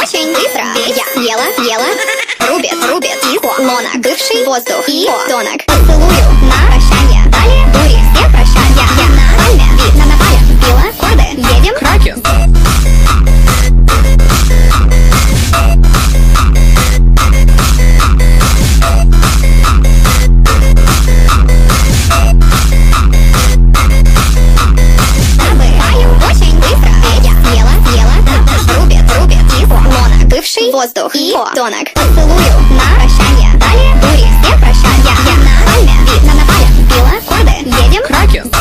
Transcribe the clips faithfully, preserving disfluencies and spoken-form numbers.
очень быстро. Я съела, съела. Рубит, рубит, тихо. Лона, бывший воздух и тонок. Целую на прощание. Далее дури, все прощания. Я на пальме, вид на напале. Пила, корды, едем. Кракен. Воздух и тонок. Целую на прощание. Далее дури, все прощания. Я на пальме, вид на напале. Пила, корды, едем. Кракен.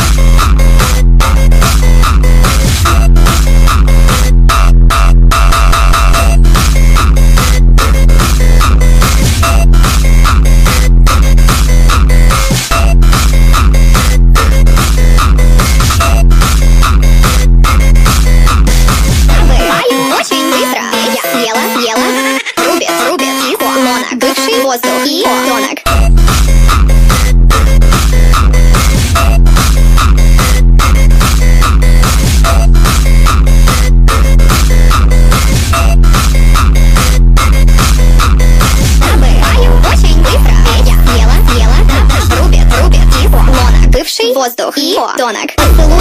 Воздух и тонок. Воздух и тонок.